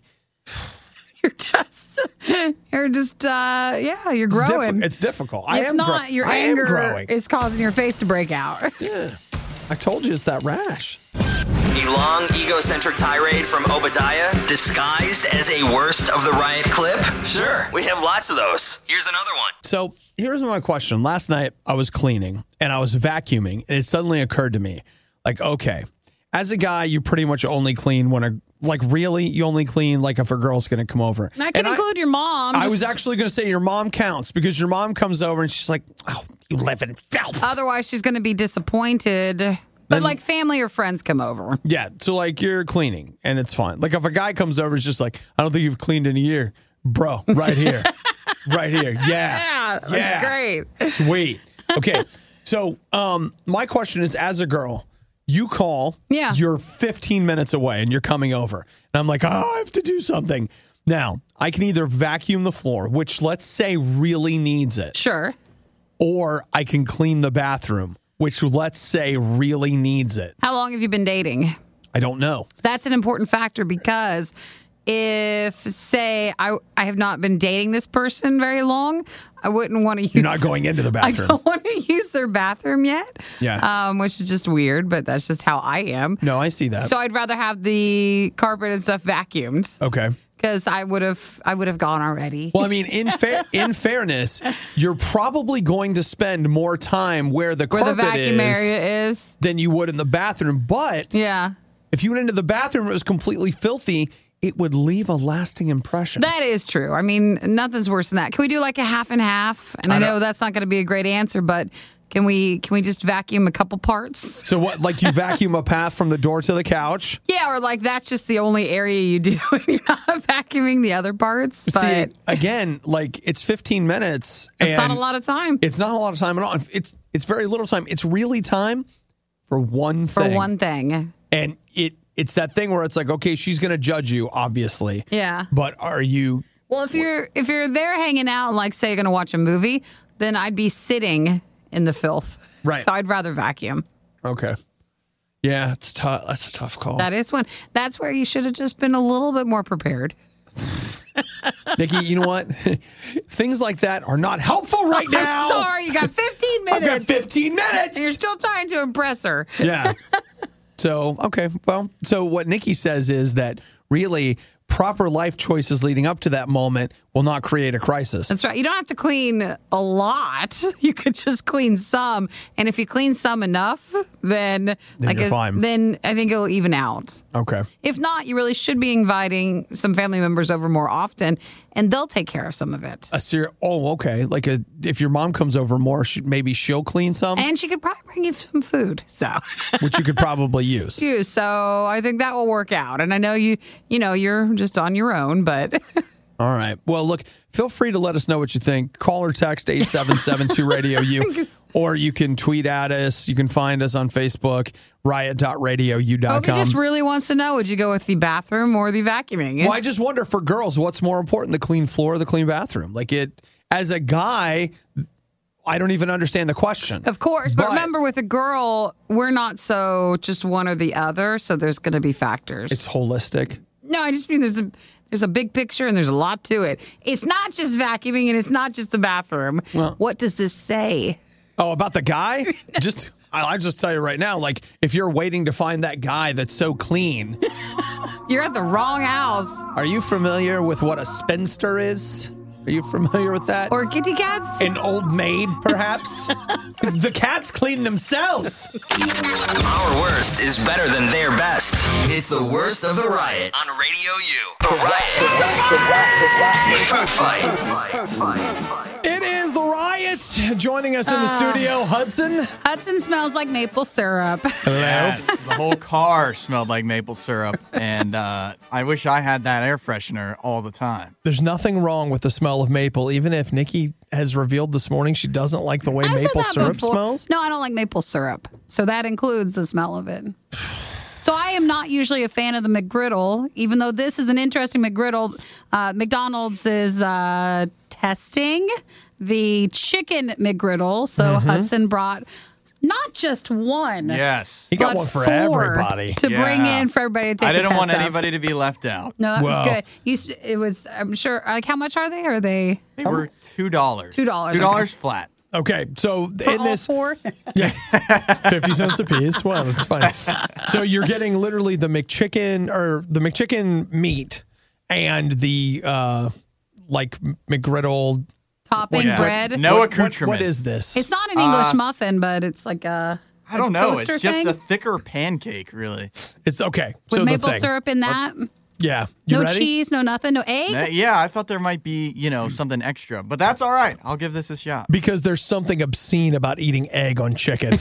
You're just, you're just, uh, yeah, you're it's, growing. diffi- it's difficult. I if am not, grow- your I am anger growing. is causing your face to break out. Yeah. I told you it's that rash. A long, egocentric tirade from Obadiah, disguised as a worst of the riot clip? Sure, we have lots of those. Here's another one. So here's my question. Last night I was cleaning and I was vacuuming, and it suddenly occurred to me, like, okay, as a guy, you pretty much only clean when a like really you only clean like if a girl's going to come over. And I can And include your mom. I just- was actually going to say your mom counts because your mom comes over and she's like, "Oh, you live in filth." Otherwise, she's going to be disappointed. But Then- like family or friends come over. Yeah, so like you're cleaning and it's fine. Like if a guy comes over, it's just like, I don't think you've cleaned in a year, bro. Right here, right here. Yeah, Yeah, that's great. Sweet. Okay, so um, my question is, as a girl, you call. Yeah. You're fifteen minutes away and you're coming over, and I'm like, oh, I have to do something. Now I can either vacuum the floor, which let's say really needs it, Sure. or I can clean the bathroom, which let's say really needs it. How long have you been dating? I don't know. That's an important factor because if, say, I I have not been dating this person very long, I wouldn't want to use. You're not going into the I bathroom. don't want to use their bathroom yet. Yeah. Um, which is just weird, but that's just how I am. No, I see that. So I'd rather have the carpet and stuff vacuumed Okay. because I would have I would have gone already. Well, I mean, in fair, in fairness, you're probably going to spend more time where the Where the carpet vacuum is area is. than you would in the bathroom. But Yeah. if you went into the bathroom and it was completely filthy, it would leave a lasting impression. That is true. I mean, nothing's worse than that. Can we do like a half and half? And I, I know. know that's not going to be a great answer, but can we can we just vacuum a couple parts? So what? Like you vacuum a path from the door to the couch? Yeah, or like that's just the only area you do and you're not vacuuming the other parts. But See, again, like it's fifteen minutes. it's and not a lot of time It's not a lot of time at all. It's it's very little time. It's really time for one for thing. one thing. And it it's that thing where it's like, okay, she's going to judge you, obviously. Yeah. But are you? Well, if you're if you're there hanging out and like say you're going to watch a movie, then I'd be sitting in the filth. Right. So I'd rather vacuum. Okay. Yeah, it's tough. That's a tough call. That is one. That's where you should have just been a little bit more prepared. Nikki, you know what? Things like that are not helpful right now. I'm sorry, you got fifteen I've minutes. got fifteen minutes. And you're still trying to impress her. Yeah. So, okay. Well, so what Nikki says is that really proper life choices leading up to that moment will not create a crisis. That's right. You don't have to clean a lot. You could just clean some. And if you clean some enough, then, Then like you're a- fine. then I think it'll even out. Okay. If not, you really should be inviting some family members over more often, and they'll take care of some of it. A ser- oh, okay. Like a if your mom comes over more, she, maybe she'll clean some, And she could probably bring you some food. So, which you could probably use. too. So I think that will work out. And I know you, you know, you're just on your own, but All right. Well, look, feel free to let us know what you think. Call or text eight seven seven two radio U, or you can tweet at us. You can find us on Facebook, riot dot radio u dot Obi com. just really wants to know, would you go with the bathroom or the vacuuming? Well, I just wonder for girls, what's more important, the clean floor or the clean bathroom? Like it, as a guy, I don't even understand the question. Of course, but, But- remember, with a girl, we're not so just one or the other, so there's going to be factors. It's holistic. no, I just mean there's a There's a big picture and there's a lot to it. It's not just vacuuming and it's not just the bathroom. Well- what does this say? Oh, about the guy? Just I- I'll just tell you right now, like, if you're waiting to find that guy that's so clean, You're at the wrong house. are you familiar with what a spinster is? Are you familiar with that? Or kitty cats? An old maid, perhaps? The cats clean themselves. Our worst is better than their best. It's the worst of the riot on Radio U. The Riot. Food fight. It is the Riot. Joining us in the studio, Hudson. Hudson smells like maple syrup. Yes, the whole car smelled like maple syrup, and uh, I wish I had that air freshener all the time. There's nothing wrong with the smell of maple, even if Nikki has revealed this morning she doesn't like the way I've said maple that syrup before. smells. No, I don't like maple syrup. So that includes the smell of it. So I am not usually a fan of the McGriddle, even though this is an interesting McGriddle. Uh, McDonald's is uh, testing the chicken McGriddle. So Mm-hmm. Hudson brought not just one. Yes. He got but one for four everybody. to bring Yeah. in for everybody to take I a didn't test want of. anybody to be left out. No, that Wow. was good. You, s- it was, I'm sure, like, how much are they? Are they They were two dollars. Two dollars, Two dollars flat. Okay, so for in all this, four? yeah, fifty cents a piece. Well, it's fine. So you're getting literally the McChicken or the McChicken meat and the uh, like McGriddle. Topping Yeah. bread. No What- what- accoutrements. what is this? It's not an English Uh, muffin, but it's like a. I don't a know. toaster It's just thing a thicker pancake, really. It's okay. with so maple the thing. syrup in that. Yeah, you No ready? cheese, no nothing, no egg. Uh, Yeah, I thought there might be, you know, something extra, but that's all right. I'll give this a shot. Because there's something obscene about eating egg on chicken.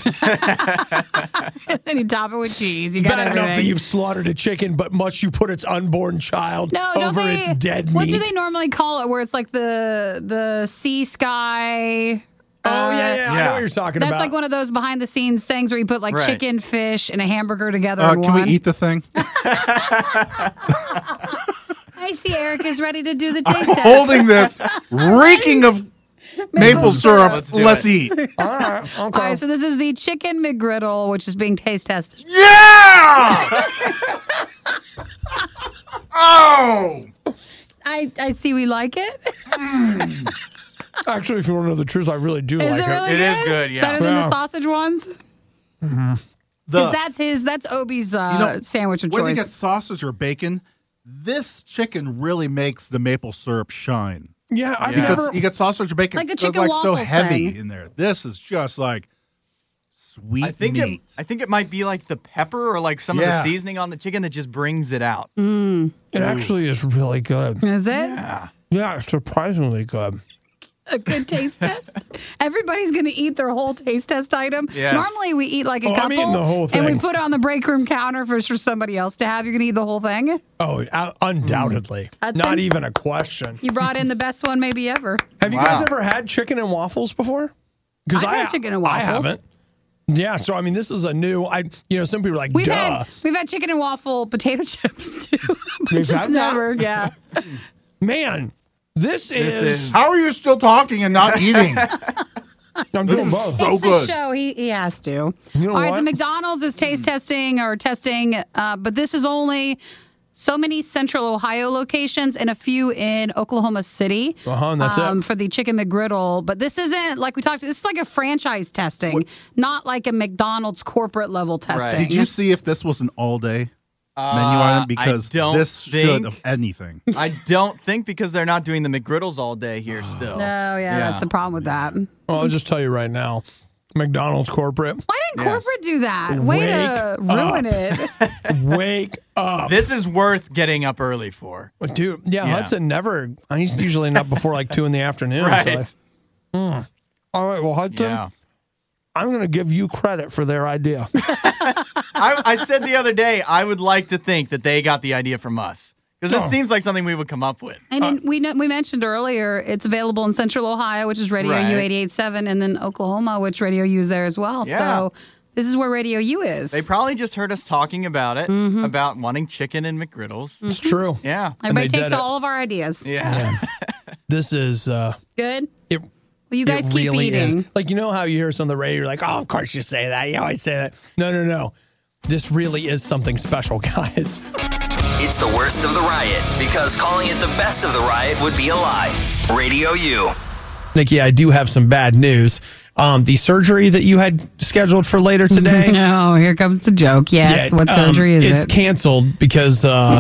Then you top it with cheese. You It's got bad enough that everything. you've slaughtered a chicken, but much you put its unborn child No, don't over they, its dead what meat. do they normally call it? Where it's like the the sea sky. oh yeah, yeah, I know Yeah. what you're talking That's about. like one of those behind the scenes things where you put like Right. chicken, fish, and a hamburger together Uh, in can one. we eat the thing? I see Eric is ready to do the taste test. Holding this, reeking of maple syrup. Let's Let's, do it. eat. All right, okay. All right, so this is the chicken McGriddle, which is being taste tested. Yeah! Oh! I, I see we like it. Actually, if you want to know the truth, I really do Is like it really It good? is good, yeah. Better than Yeah. the sausage ones? Because The, that's his, that's Obi's uh, you know, sandwich of whether you choice. get sausage or bacon, this chicken really makes the maple syrup shine. Yeah, I've Yeah. never. Because you get sausage or bacon, Like a it's chicken like so waffles heavy thing. in there. This is just like sweet I think it, meat. I think it might be like the pepper or like some of Yeah. the seasoning on the chicken that just brings it out. Mm. It actually is really good. Is it? Yeah, surprisingly good. A good taste test? Everybody's going to eat their whole taste test item. Yes. Normally we eat like a Oh, I'm couple. eating the whole And we thing. put it on the break room counter for, for somebody else to have. You're going to eat the whole thing? Oh, uh, undoubtedly. Hudson? Not even a question. You brought in the best one maybe ever. Have you guys Wow. ever had chicken and waffles before? Because I've I had chicken and I waffles. haven't. Yeah, so I mean, this is a new. I you know, some people are like, We've duh. had we've had chicken and waffle potato chips too. but We've just had that? never, yeah. Man, this, is, is- How are you still talking and not eating? I'm doing both. So It's the good. show. He he has to. You know All right, what? so McDonald's is taste testing or testing, uh, but this is only so many Central Ohio locations and a few in Oklahoma City. Uh-huh, and that's it. For the Chicken McGriddle. But this isn't like we talked. This is like a franchise testing, not like a McDonald's corporate level testing. Did you see if this was an all day menu item? Because I don't this should think- have anything. I don't think because they're not doing the McGriddles all day here still. No, yeah, that's the problem with that. Well, I'll just tell you right now, McDonald's corporate, Why didn't Yeah. corporate do that? Way to Wake ruin it. wake up, This is worth getting up early for. dude. Yeah, Yeah. Hudson never. He's usually not before like two in the afternoon. so Right. I- Hmm. All right, well, Hudson, Yeah. I'm going to give you credit for their idea. I, I said the other day, I would like to think that they got the idea from us. Because this Oh. seems like something we would come up with. And in, we kn- we mentioned earlier, it's available in Central Ohio, which is Radio Right. U eighty-eight point seven, and then Oklahoma, which Radio U is there as well. Yeah. So this is where Radio U is. They probably just heard us talking about it, about wanting chicken and McGriddles. It's true. Yeah. Everybody and they takes did it. all of our ideas. Yeah. This is uh, Good. it. Well, you guys it keep really eating. is. Like, you know how you hear us on the radio, you're like, oh, of course you say that. You always say that. No, no, no. This really is something special, guys. It's the worst of the riot, because calling it the best of the riot would be a lie. Radio U. Nikki, I do have some bad news. Um, the surgery that you had scheduled for later today. No, here comes the joke. Yes, yeah, what um, surgery is it's it? It's canceled because, uh,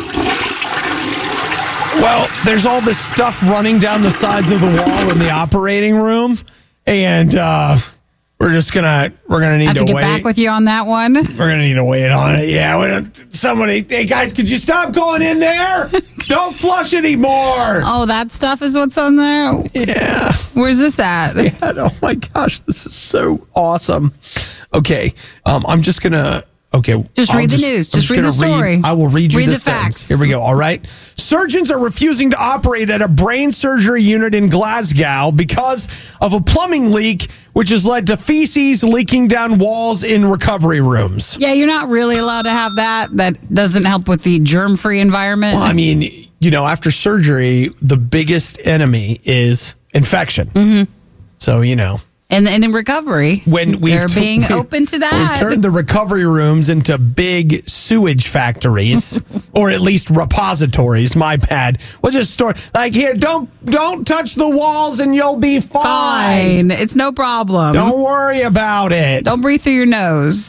well, there's all this stuff running down the sides of the wall in the operating room, and uh, we're just gonna we're gonna need I have to, to get wait. back with you on that one. We're gonna need to wait on it. Yeah, we don't, somebody. Hey guys, could you stop going in there? Don't flush anymore. Oh, that stuff is what's on there? Yeah. Where's this at? Yeah, oh my gosh, this is so awesome. Okay, um, I'm just gonna. Okay, just I'll read the news. Just, just read the story. Read, I will read you read the, the sentence. facts. Here we go. All right. Surgeons are refusing to operate at a brain surgery unit in Glasgow because of a plumbing leak, which has led to feces leaking down walls in recovery rooms. Yeah, you're not really allowed to have that. That doesn't help with the germ-free environment. Well, I mean, you know, after surgery, the biggest enemy is infection. Mm-hmm. So, you know. And, and in recovery, when we've they're t- being we, open to that. We've turned the recovery rooms into big sewage factories, or at least repositories. My bad. We'll just store like here. Don't don't touch the walls, and you'll be fine. Fine, it's no problem. Don't worry about it. Don't breathe through your nose.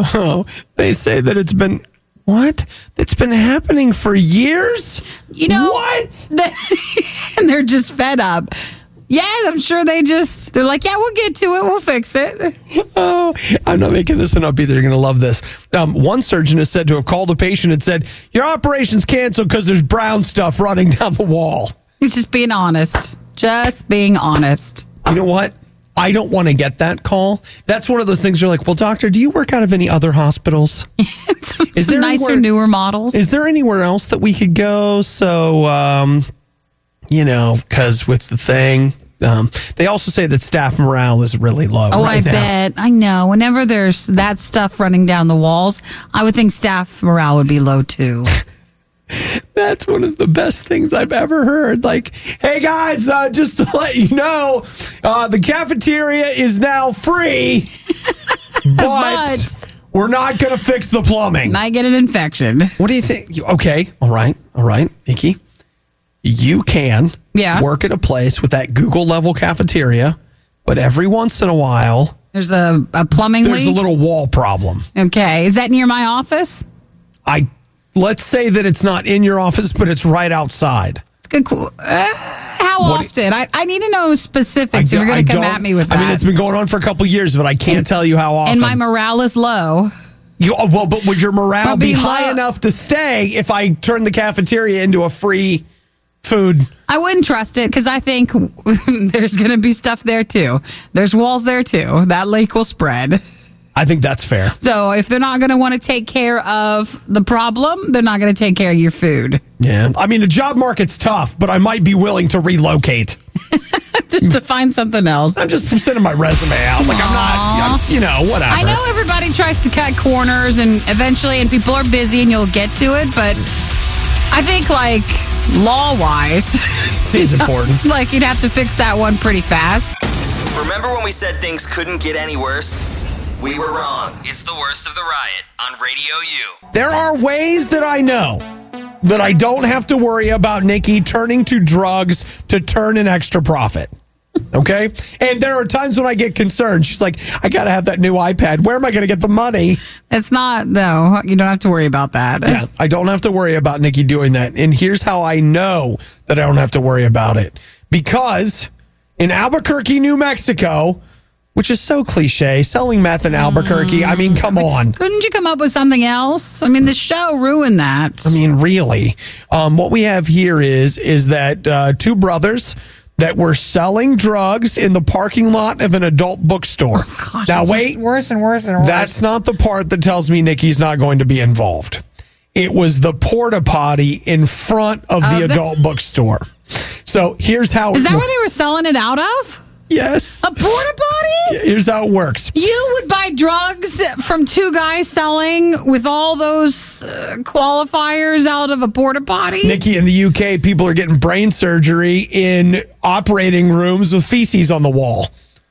They say that it's been. What? It's been happening for years? You know what? And they're just fed up. Yes, I'm sure they just, they're like, yeah, we'll get to it. We'll fix it. Oh, I'm not making this one up either. You're going to love this. Um, one surgeon is said to have called a patient and said, your operation's canceled because there's brown stuff running down the wall. He's just being honest. Just being honest. You know what? I don't want to get that call. That's one of those things you're like, well, doctor, do you work out of any other hospitals? Is there nicer, anywhere, newer models? Is there anywhere else that we could go? So, um, you know, because with the thing, um, they also say that staff morale is really low. Oh, right I now. bet. I know. Whenever there's that stuff running down the walls, I would think staff morale would be low too. That's one of the best things I've ever heard. Like, hey guys, uh, just to let you know, uh, the cafeteria is now free, but, but we're not going to fix the plumbing. Might get an infection. What do you think? Okay, all right, all right, Nikki. You can yeah. work at a place with that Google level cafeteria, but every once in a while, there's a, a plumbing there's leak? a little wall problem. Okay, is that near my office? I let's say that it's not in your office, but it's right outside. It's good. Cool. Uh, how what often? I, I need to know specifics. Do, You're going to come at me with that. I mean, it's been going on for a couple of years, but I can't and, tell you how often. And my morale is low. You, well, but would your morale I'll be, be high low. enough to stay if I turned the cafeteria into a free food? I wouldn't trust it because I think there's going to be stuff there too. There's walls there too. That leak will spread. I think that's fair. So if they're not going to want to take care of the problem, they're not going to take care of your food. Yeah. I mean, the job market's tough, but I might be willing to relocate. Just to find something else. I'm just sending my resume out. Like, Aww. I'm not, I'm, you know, whatever. I know everybody tries to cut corners and eventually, and people are busy and you'll get to it, but I think, like, law-wise, seems important. Like, you'd have to fix that one pretty fast. Remember when we said things couldn't get any worse? We were wrong. It's the worst of the riot on Radio U. There are ways that I know that I don't have to worry about Nikki turning to drugs to turn an extra profit. Okay? And there are times when I get concerned. She's like, I got to have that new iPad. Where am I going to get the money? It's not, though. You don't have to worry about that. Yeah, I don't have to worry about Nikki doing that. And here's how I know that I don't have to worry about it. Because in Albuquerque, New Mexico, which is so cliche, selling meth in Albuquerque. I mean, come on. Couldn't you come up with something else? I mean, the show ruined that. I mean, really. Um, what we have here is is that uh, two brothers that were selling drugs in the parking lot of an adult bookstore. Oh, gosh, now, wait. Worse and worse and worse. That's not the part that tells me Nikki's not going to be involved. It was the porta potty in front of uh, the adult bookstore. So here's how. Is that where they were selling it out of? Yes. A porta potty? Here's how it works. You would buy drugs from two guys selling with all those uh, qualifiers out of a porta potty? Nikki, in the U K, people are getting brain surgery in operating rooms with feces on the wall.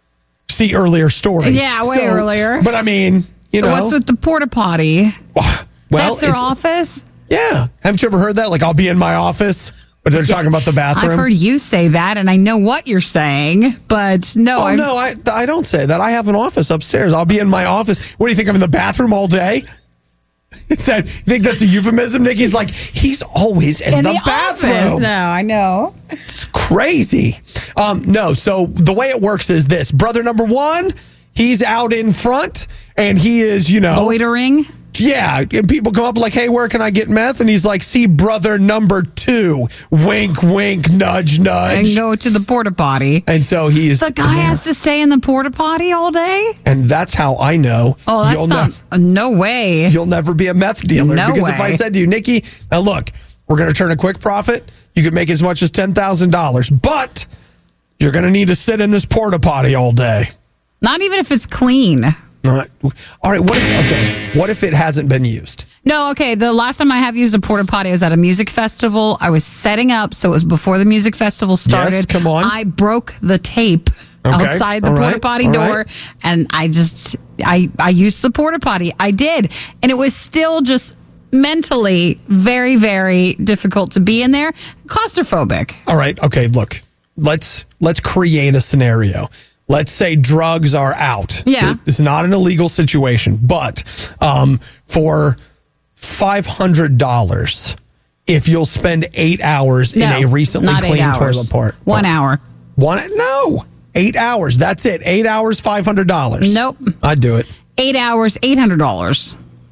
See earlier story. Yeah, way so, earlier. But I mean, you so know. what's with the porta potty? Well, that's their office? Yeah. Haven't you ever heard that? Like, I'll be in my office, but they're talking about the bathroom. I've heard you say that, and I know what you're saying, but no. Oh, I'm, no, I, I don't say that. I have an office upstairs. I'll be in my office. What do you think? I'm in the bathroom all day? Is that, you think that's a euphemism? Nikki's like, he's always in, in the, the bathroom. office. No, I know. It's crazy. Um, no, so the way it works is this. Brother number one, he's out in front, and he is, you know. Loitering? Yeah, and people come up like, hey, where can I get meth? And he's like, see brother number two. Wink, wink, nudge, nudge. And go to the porta potty. And so he's... The guy has to stay in the porta potty all day? And that's how I know. Oh, that's you'll not... nev- no way. You'll never be a meth dealer. No because way. if I said to you, Nikki, now look, we're going to turn a quick profit. You could make as much as ten thousand dollars. But you're going to need to sit in this porta potty all day. Not even if it's clean. All right. All right. What if, okay. What if it hasn't been used? No, okay. The last time I have used a porta potty was at a music festival. I was setting up, so it was before the music festival started. Yes, come on. I broke the tape Okay, outside the all porta right, potty all door, right. and I just I I used the porta potty. I did, and it was still just mentally very very difficult to be in there. Claustrophobic. All right. Okay. Look, let's let's create a scenario. Let's say drugs are out. Yeah. It's not an illegal situation, but um, for five hundred dollars, if you'll spend eight hours No, in a recently not eight cleaned hours. toilet part. One hour. One? No. Eight hours. That's it. Eight hours, five hundred dollars. Nope. I'd do it. Eight hours, eight hundred dollars.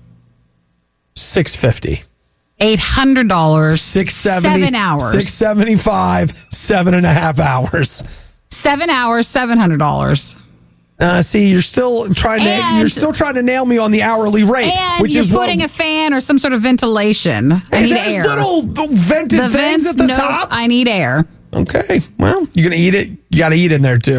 six fifty. Eight hundred dollars. six seventy. Seven hours. six seventy-five. Seven and a half hours. Seven hours, seven hundred dollars. Uh, see, you're still trying to And- you're still trying to nail me on the hourly rate, And which you're is putting what, a fan or some sort of ventilation. I Hey, need there's air. little vented the things vents, at the nope, top. I need air. Okay, well, you're gonna eat it. You got to eat in there too.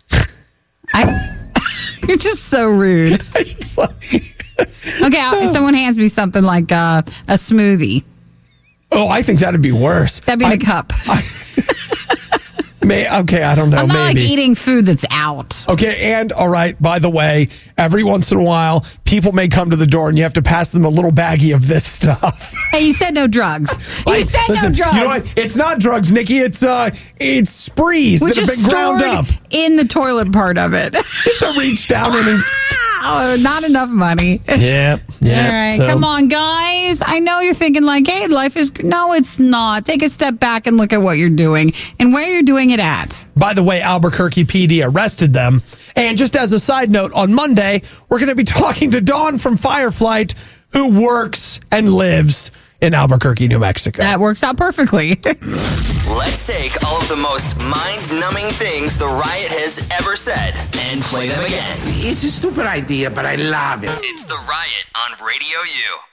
I, you're just so rude. I just like, Okay, I'll- if someone hands me something like uh, a smoothie, oh, I think that'd be worse. that'd be in I, a cup. May, okay, I don't know. I'm not maybe. like eating food that's out. Okay, and all right, by the way, every once in a while, people may come to the door and you have to pass them a little baggie of this stuff. Hey, you said no drugs. You Like, said listen, no drugs. You know what? It's not drugs, Nikki. It's uh, it's sprees Which that have is been ground stored up. in the toilet part of it. You have to reach down in and Oh, not enough money. yeah, yeah. All right, so- come on, guys. I know you're thinking like, hey, life is... No, it's not. Take a step back and look at what you're doing and where you're doing it at. By the way, Albuquerque P D arrested them. And just as a side note, on Monday, we're going to be talking to Dawn from Fireflight, who works and lives in Albuquerque, New Mexico. That works out perfectly. Let's take all of the most mind-numbing things the Riot has ever said and play them again. It's a stupid idea, but I love it. It's the Riot on Radio U.